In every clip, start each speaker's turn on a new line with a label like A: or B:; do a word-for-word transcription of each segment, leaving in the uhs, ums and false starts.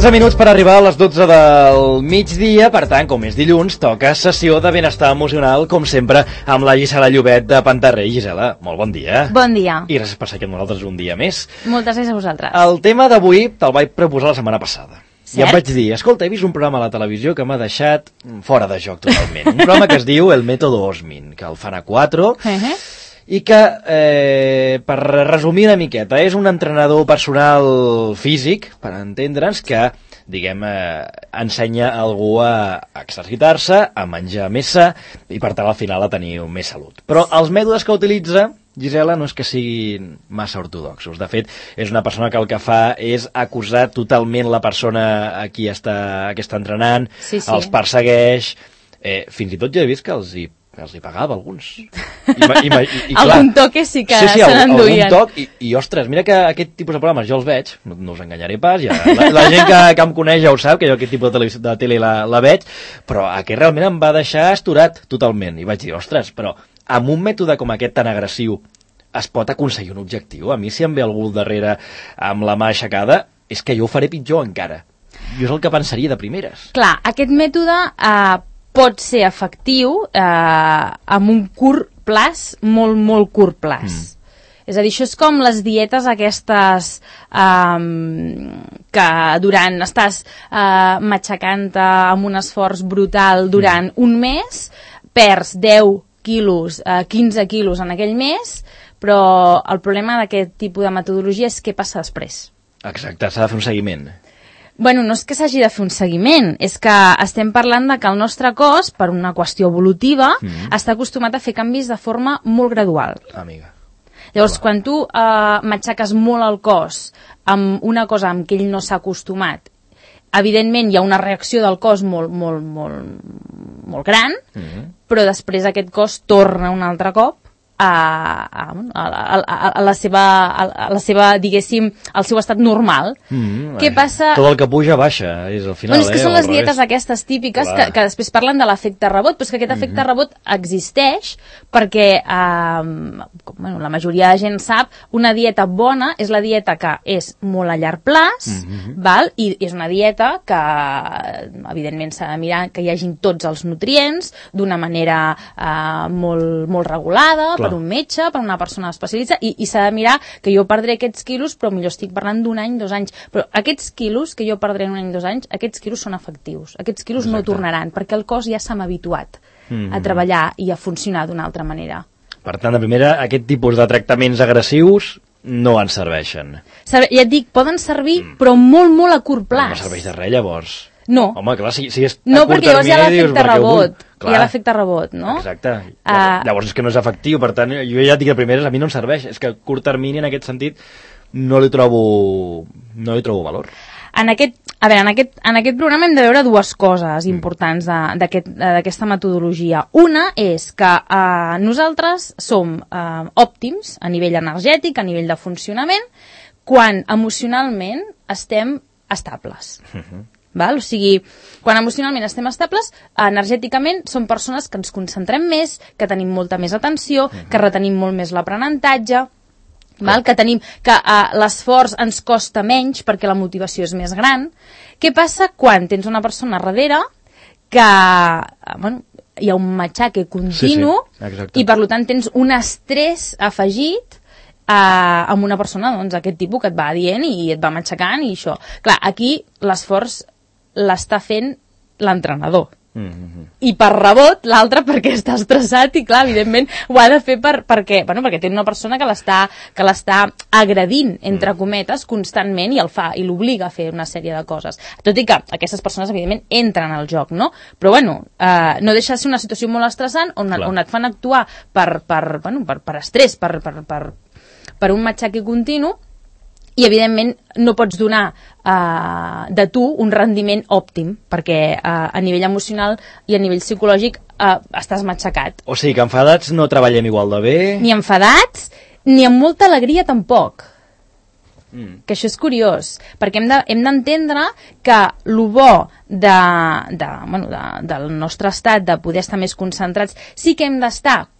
A: dotze minuts per arribar a les dotze del migdia, per tant, com és dilluns, toca sessió de benestar emocional, com sempre, amb la Gisela Llobet de Pantarrey. Gisela, molt bon dia.
B: Bon dia.
A: I gràcies per ser aquí amb nosaltres un dia més.
B: Moltes gràcies a vosaltres.
A: El tema d'avui te'l vaig proposar la setmana passada.
B: Cert?
A: I em vaig dir, escolta, he vist un programa a la televisió que m'ha deixat fora de joc totalment. Un programa que es diu El Método Osmin, que el fan a quatre,
B: Uh-huh.
A: i que, eh, per resumir una miqueta, és un entrenador personal físic, per entendre'ns, que, diguem, eh, ensenya a algú a exercitar-se, a menjar més sa, i per tant al final a tenir més salut. Però els mètodes que utilitza, Gisela, no és que siguin massa ortodoxos. De fet, és una persona que el que fa és acusar totalment la persona a qui està, que està entrenant,
B: Sí, sí.
A: els persegueix, eh, fins i tot ja he vist que els hi que els hi pagava alguns. I, i, i, i, clar,
B: algun toque sí que
A: sí, sí,
B: se
A: al,
B: n'enduien.
A: algun toc, i, i ostres, mira que aquest tipus de programes jo els veig, no, no us enganyaré pas, ja, la, la gent que, que em coneix ja ho sap, que jo aquest tipus de, tele, de tele la, la veig, però aquest realment em va deixar estorat totalment, i vaig dir, ostres, però amb un mètode com aquest tan agressiu es pot aconseguir un objectiu? A mi si em ve algú al darrere amb la mà aixecada, és que jo ho faré pitjor encara. Jo és el que pensaria de primeres.
B: Clar, aquest mètode eh, pot ser efectiu eh, amb un curt plaç, molt, molt curt plaç. Mm. És a dir, això és com les dietes aquestes eh, que durant estàs eh, matxacant-te amb un esforç brutal durant mm. un mes, perds deu quilos, eh, quinze quilos en aquell mes, però el problema d'aquest tipus de metodologia és què passa després.
A: Exacte, s'ha de fer un seguiment.
B: Bueno, no és que s'hagi de fer un seguiment, és que estem parlant de que el nostre cos, per una qüestió evolutiva, mm. està acostumat a fer canvis de forma molt gradual.
A: Amiga.
B: Llavors,
A: Clar.
B: quan tu eh, matxaques molt el cos amb una cosa amb què ell no s'ha acostumat, evidentment hi ha una reacció del cos molt, molt, molt, molt gran, mm. però després aquest cos torna un altre cop a, a, a, a, a, la seva, a, a la seva, diguéssim, al seu estat normal.
A: Mm,
B: Què passa?
A: Tot el que puja baixa, és al final.
B: Bueno, és que
A: eh,
B: són les
A: al
B: dietes
A: revés.
B: aquestes típiques
A: Clar.
B: que, que després parlen de l'efecte rebot, però és que aquest efecte mm-hmm. rebot existeix perquè eh, com, bueno, la majoria de gent sap, una dieta bona és la dieta que és molt a llarg plaç, mm-hmm. val? I és una dieta que evidentment s'ha de mirar que hi hagin tots els nutrients d'una manera eh, molt, molt regulada, Clar. Per un metge, per una persona especialista, i, i s'ha de mirar que jo perdré aquests quilos, però millor estic parlant d'un any, dos anys, però aquests quilos que jo perdré en un any, dos anys, aquests quilos són efectius, aquests quilos Exacte. No tornaran, perquè el cos ja s'ha habituat mm-hmm. a treballar i a funcionar d'una altra manera.
A: Per tant, de primera, aquest tipus de tractaments agressius no ens serveixen.
B: Ja et dic, poden servir, mm. però molt, molt a curt plaç.
A: No serveix de res, llavors.
B: No.
A: Home, clar, si, si és
B: no,
A: a curt
B: perquè llavors hi ha
A: termini,
B: l'efecte rebot.
A: Clar.
B: Hi ha l'efecte rebot, no?
A: Exacte.
B: Uh,
A: llavors és que no és efectiu, per tant, jo ja dic de primeres, a mi no em serveix. És que a curt termini, en aquest sentit, no li trobo, no li trobo valor.
B: En aquest, a veure, en aquest, en aquest programa hem de veure dues coses importants d'aquesta aquest, metodologia. Una és que eh, nosaltres som eh, òptims a nivell energètic, a nivell de funcionament, quan emocionalment estem estables. Uh-huh. Val? O sigui, quan emocionalment estem estables, energèticament som persones que ens concentrem més, que tenim molta més atenció, uh-huh. que retenim molt més l'aprenentatge, val? Que tenim que uh, l'esforç ens costa menys perquè la motivació és més gran. Què passa quan tens una persona darrere que uh, bueno, hi ha un matxaque continu
A: sí, sí.
B: i per tant tens un estrès afegit Uh, amb una persona, doncs, aquest tipus que et va dient i et va matxacant i això. Clar, aquí l'esforç l'està fent l'entrenador. Mm-hmm. I per rebot l'altre perquè està estressat i, clar, evidentment ho ha de fer per, perquè, bueno, perquè té una persona que l'està que l'està agredint, entre cometes, constantment, i el fa, i l'obliga a fer una sèrie de coses. Tot i que aquestes persones, evidentment, entren al joc, no? Però, bueno, eh, no deixa de ser una situació molt estressant on, on et fan actuar per, per, bueno, per, per estrès, per, per, per per un matxaque continu i, evidentment, no pots donar uh, de tu un rendiment òptim, perquè uh, a nivell emocional i a nivell psicològic uh, estàs matxacat.
A: O sigui que enfadats no treballem igual de bé...
B: Ni enfadats, ni amb molta alegria tampoc. Mm. Que això és curiós, perquè hem de, hem d'entendre que el bo de, de, bueno, de, del nostre estat de poder estar més concentrats, sí que hem d'estar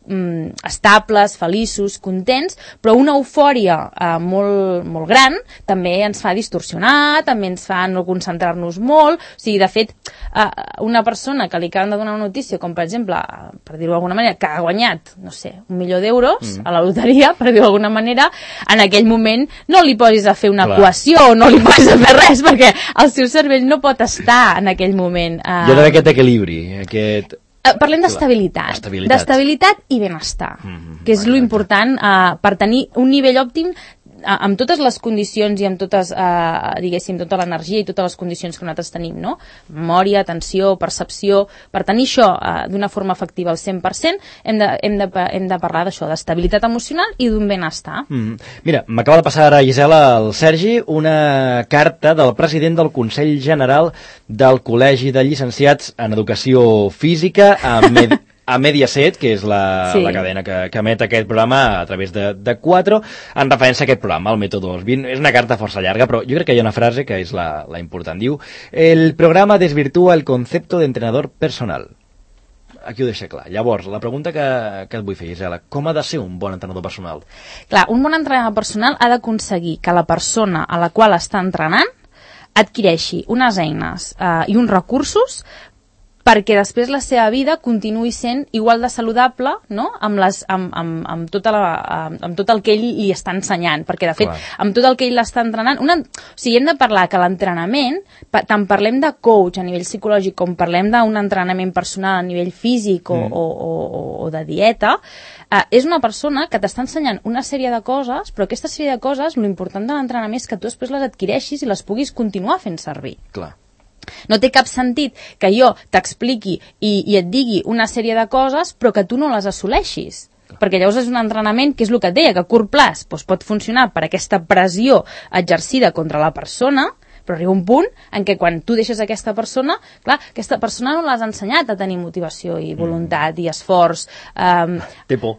B: mm, estables, feliços, contents, però una eufòria eh, molt, molt gran també ens fa distorsionar, també ens fa no concentrar-nos molt. O sigui, de fet, eh, una persona que li acaben de donar una notícia, com per exemple, per dir-ho d'alguna manera, que ha guanyat, no sé, un milió d'euros mm. a la loteria, per dir-ho d'alguna manera, en aquell moment no li posis a fer una
A: Clar.
B: equació o no li posis a fer res, perquè el seu cervell no pot estar en aquell moment. Eh...
A: Hi ha d'haver aquest equilibri, aquest...
B: Uh, parlem d'estabilitat,
A: Estabilitat.
B: d'estabilitat i benestar, mm -hmm, que és lo important uh, per tenir un nivell òptim uh, amb totes les condicions i amb totes, uh, diguéssim, tota l'energia i totes les condicions que nosaltres tenim, no? Memòria, atenció, percepció. Per tenir això uh, d'una forma efectiva al cent per cent hem de, hem de, hem de parlar d'això, d'estabilitat emocional i d'un benestar.
A: Mm -hmm. Mira, m'acaba de passar ara, Gisela, el Sergi, una carta del president del Consell General del Col·legi de Llicenciats en Educació Física a, Med a Mediaset, que és la,
B: sí.
A: la cadena que, que emet aquest programa a través de, de quatre, en referència a aquest programa, el Método dos mil vint. És una carta força llarga, però jo crec que hi ha una frase que és la, la important. Diu, el programa desvirtúa el concepto de entrenador personal. Aquí ho deixa clar. Llavors, la pregunta que, que et vull fer, Gisela, com ha de ser un bon entrenador personal?
B: Clar, un bon entrenador personal ha d'aconseguir que la persona a la qual està entrenant adquireixi unes eines eh, i uns recursos perquè després la seva vida continuï sent igual de saludable, no? amb, les, amb, amb, amb, tota la, amb, amb tot el que ell li està ensenyant, perquè de fet
A: Clar.
B: amb tot el que ell l'està entrenant una, o sigui, hem de parlar que l'entrenament, tant parlem de coach a nivell psicològic com parlem d'un entrenament personal a nivell físic o, mm. o, o, o de dieta, eh, és una persona que t'està ensenyant una sèrie de coses, però aquesta sèrie de coses, l'important de l'entrenament és que tu després les adquireixis i les puguis continuar fent servir.
A: Clar.
B: No té cap sentit que jo t'expliqui i, i et digui una sèrie de coses però que tu no les assoleixis. Perquè llavors és un entrenament que és el que et deia, que a curt plaç doncs, pot funcionar per aquesta pressió exercida contra la persona, però arriba un punt en què quan tu deixes aquesta persona, clar, aquesta persona no l'has ensenyat a tenir motivació i voluntat i esforç. Um...
A: Té por.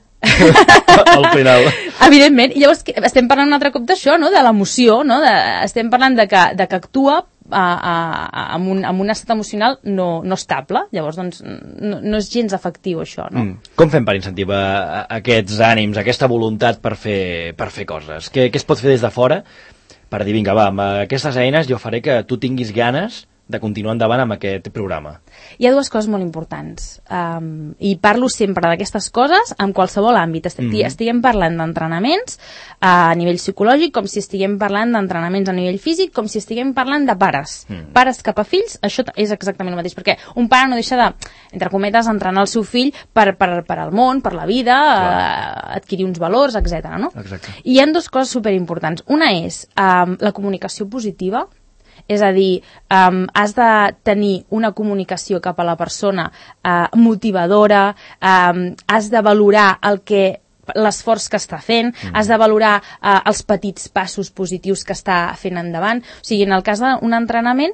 A: Al final.
B: Evidentment. I llavors estem parlant un altre cop d'això, no? De l'emoció, no? De, estem parlant de que, de que actua a, a, a, amb, un, amb un estat emocional no, no estable. Llavors, doncs, no, no és gens efectiu, això, no? Mm.
A: Com fem per incentivar aquests ànims, aquesta voluntat per fer, per fer coses? Què, què es pot fer des de fora per dir, vinga, va, amb aquestes eines jo faré que tu tinguis ganes de continuar endavant amb aquest programa?
B: Hi ha dues coses molt importants, um, i parlo sempre d'aquestes coses en qualsevol àmbit. Est- mm-hmm. Estiguem parlant d'entrenaments uh, a nivell psicològic, com si estiguem parlant d'entrenaments a nivell físic, com si estiguem parlant de pares. Mm. Pares cap a fills, això és exactament el mateix, perquè un pare no deixa de, entre cometes, entrenar el seu fill per, per, per al món, per la vida, uh, adquirir uns valors, etcètera. No?
A: Exacte.
B: I hi ha dues coses superimportants. Una és um, la comunicació positiva. És a dir, um, has de tenir una comunicació cap a la persona uh, motivadora, um, has de valorar el que l'esforç que està fent, mm. has de valorar uh, els petits passos positius que està fent endavant. O sigui, en el cas d'un entrenament,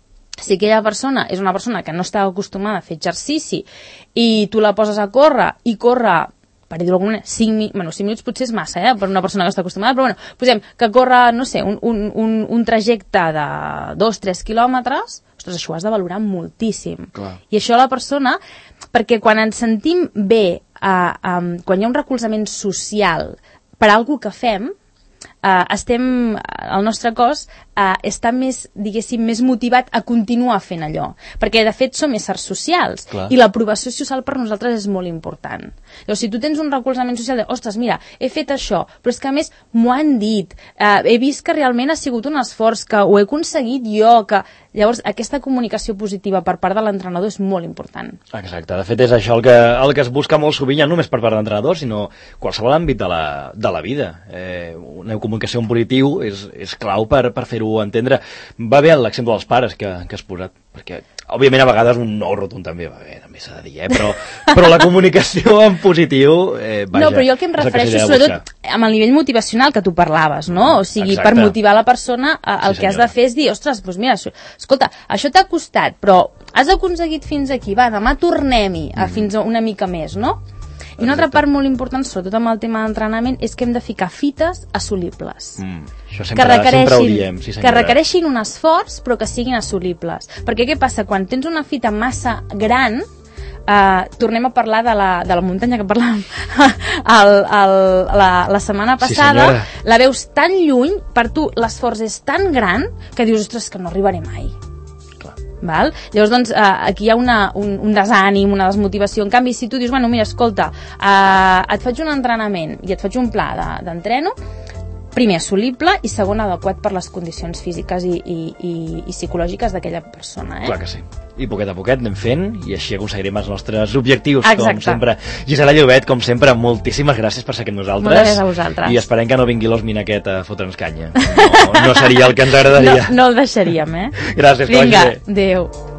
B: si aquella persona és una persona que no està acostumada a fer exercici i tu la poses a córrer i corre, per dir-ho d'alguna manera, cinc, bueno, cinc minuts potser és massa, eh, per una persona que està acostumada, però bueno, posem que corre, no sé, un, un, un, un trajecte de dos tres quilòmetres, ostres, això ho has de valorar moltíssim. Clar. I això la persona, perquè quan ens sentim bé, eh, um, quan hi ha un recolzament social per algú que fem, Uh, estem, el nostre cos uh, està més, diguéssim, més motivat a continuar fent allò, perquè de fet som éssers socials. Clar. I l'aprovació social per nosaltres és molt important. Llavors, si tu tens un recolzament social de, ostres, mira, he fet això, però és que a més m'ho han dit, uh, he vist que realment ha sigut un esforç, que ho he aconseguit jo, que... Llavors, aquesta comunicació positiva per part de l'entrenador és molt important.
A: Exacte, de fet és això el que, el que es busca molt sovint, ja no només per part de l'entrenador, sinó qualsevol àmbit de la, de la vida. Eh, una comunicació en positiu és, és clau per, per fer-ho entendre. Va bé l'exemple dels pares que, que has posat, perquè òbviament a vegades un no rotund també, va bé, també s'ha de dir, eh? però, però la comunicació en positiu, eh, vaja...
B: No, però jo el que em refereixo, sobretot amb el nivell motivacional que tu parlaves, no? O sigui,
A: exacte,
B: per motivar la persona, el sí, que has de fer és dir, ostres, doncs mira, això, escolta, això t'ha costat, però has aconseguit fins aquí, va, demà tornem-hi a mm. fins a una mica més, no? I una altra part molt important, sobretot amb el tema d'entrenament, és que hem de ficar fites assolibles. Mm,
A: això sempre, sempre ho diem, sí senyora.
B: Que requereixin un esforç, però que siguin assolibles. Perquè què passa? Quan tens una fita massa gran, Uh, tornem a parlar de la, de la muntanya que parlàvem el, el, la, la setmana passada. Sí, la veus tan lluny, per tu l'esforç és tan gran que dius, ostres, que no arribaré mai.
A: Clar.
B: Val? Llavors, doncs, uh, aquí hi ha una, un, un desànim, una desmotivació. En canvi, si tu dius, bueno, mira, escolta, uh, et faig un entrenament i et faig un pla de, d'entreno, primer, assolible, i segon, adequat per les condicions físiques i, i, i, i psicològiques d'aquella persona. Eh?
A: Clar que sí. I poquet a poquet anem fent i així aconseguirem els nostres objectius.
B: Exacte.
A: Com sempre. Gisela Llobet, com sempre, moltíssimes gràcies per ser aquí amb nosaltres.
B: Moltes gràcies a vosaltres.
A: I esperem que no vingui l'Osmin aquest a fotre'ns canya. No, no seria el que ens agradaria.
B: No, no el deixaríem, eh?
A: Gràcies,
B: Vinga, adéu.